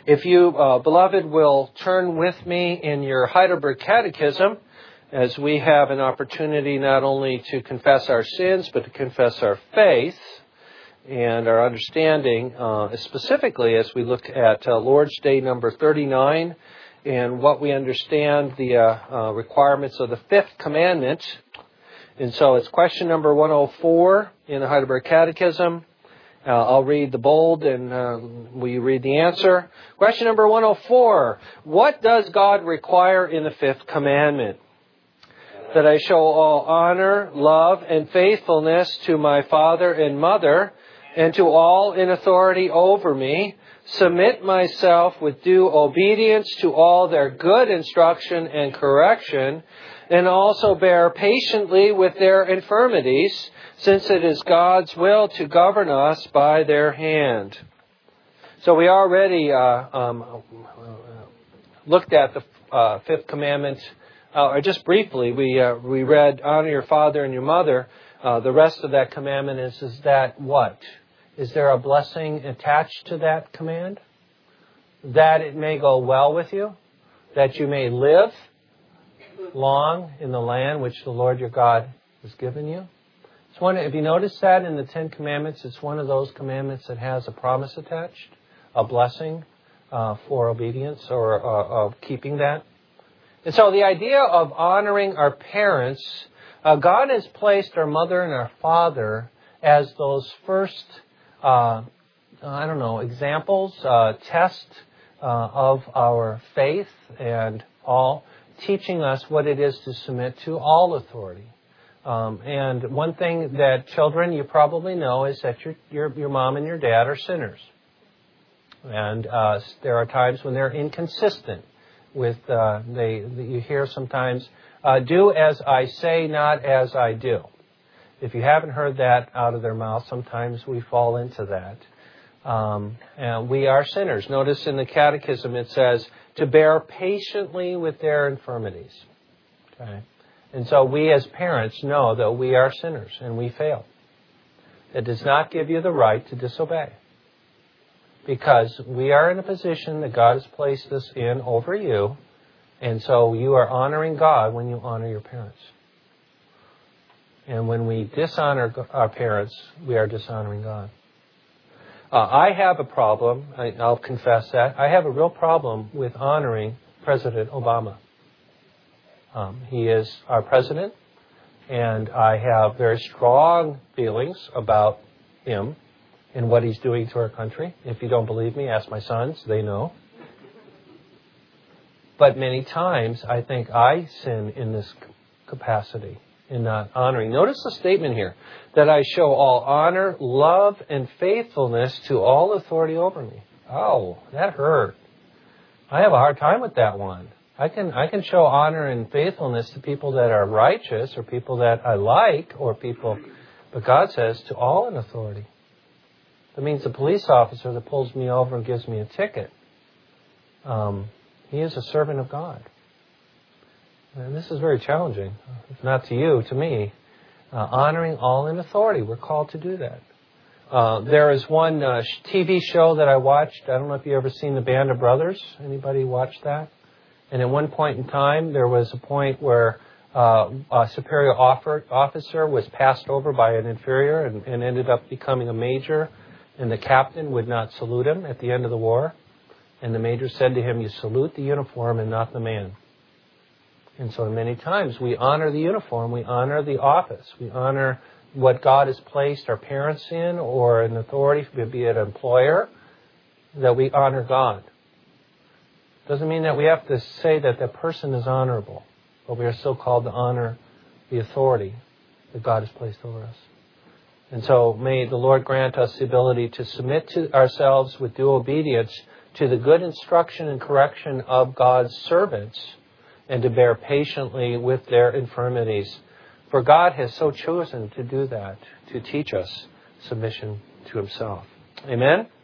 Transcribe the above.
If you, beloved, will turn with me in your Heidelberg Catechism, as we have an opportunity not only to confess our sins, but to confess our faith and our understanding, specifically as we look at Lord's Day number 39 and what we understand the requirements of the fifth commandment. And so it's question number 104 in the Heidelberg Catechism. I'll read the bold and will you read the answer? Question number 104. What does God require in the fifth commandment? That I show all honor, love, and faithfulness to my father and mother, and to all in authority over me, submit myself with due obedience to all their good instruction and correction, and also bear patiently with their infirmities, since it is God's will to govern us by their hand. So we already looked at the fifth commandment, or just briefly. We read, honor your father and your mother. The rest of that commandment is that what? Is there a blessing attached to that command? That it may go well with you, that you may live long in the land which the Lord your God has given you. It's one. If you notice that in the Ten Commandments, it's one of those commandments that has a promise attached, a blessing for obedience or of keeping that. And so the idea of honoring our parents, God has placed our mother and our father as those first, examples, test of our faith and all, teaching us what it is to submit to all authority. And one thing that children, you probably know, is that your mom and your dad are sinners. And there are times when they're inconsistent with, you hear sometimes, do as I say, not as I do. If you haven't heard that out of their mouth, sometimes we fall into that. And we are sinners. Notice in the Catechism it says, to bear patiently with their infirmities. Okay? And so we as parents know that we are sinners and we fail. It does not give you the right to disobey. Because we are in a position that God has placed us in over you. And so you are honoring God when you honor your parents. And when we dishonor our parents, we are dishonoring God. I have a problem, I'll confess that. I have a real problem with honoring President Obama. He is our president, and I have very strong feelings about him and what he's doing to our country. If you don't believe me, ask my sons. They know. But many times, I think I sin in this capacity, in not honoring. Notice the statement here, that I show all honor, love, and faithfulness to all authority over me. Oh, that hurt. I have a hard time with that one. I can show honor and faithfulness to people that are righteous or people that I like or people, but God says to all in authority. That means the police officer that pulls me over and gives me a ticket, he is a servant of God. And this is very challenging. If not to you, to me. Honoring all in authority. We're called to do that. There is one TV show that I watched. I don't know if you've ever seen The Band of Brothers. Anybody watch that? And at one point in time, there was a point where a superior officer was passed over by an inferior and ended up becoming a major. And the captain would not salute him at the end of the war. And the major said to him, you salute the uniform and not the man. And so many times we honor the uniform, we honor the office, we honor what God has placed our parents in or an authority, be it an employer, that we honor God. Doesn't mean that we have to say that the person is honorable, but we are still called to honor the authority that God has placed over us. And so may the Lord grant us the ability to submit to ourselves with due obedience to the good instruction and correction of God's servants, and to bear patiently with their infirmities. For God has so chosen to do that, to teach us submission to Himself. Amen?